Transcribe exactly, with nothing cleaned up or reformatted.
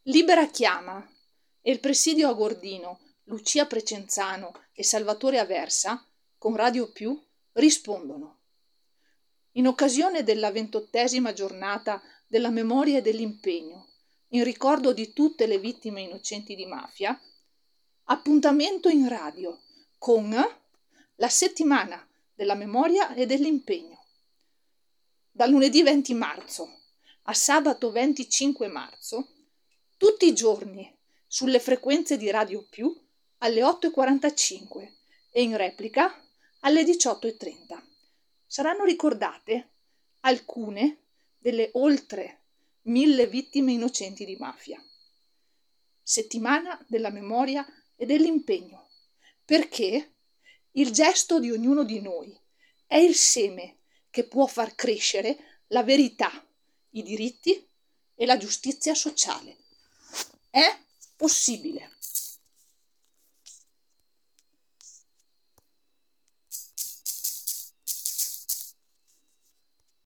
Libera chiama e il presidio Agordino, Lucia Precenzano e Salvatore Aversa, con Radio Più, rispondono. In occasione della ventottesima giornata della memoria e dell'impegno, in ricordo di tutte le vittime innocenti di mafia, appuntamento in radio con la settimana della memoria e dell'impegno. Da lunedì venti marzo a sabato venticinque marzo, tutti i giorni sulle frequenze di Radio Più alle otto e quarantacinque e in replica alle diciotto e trenta. Saranno ricordate alcune delle oltre mille vittime innocenti di mafia. Settimana della memoria e dell'impegno, perché il gesto di ognuno di noi è il seme che può far crescere la verità, i diritti e la giustizia sociale. È possibile.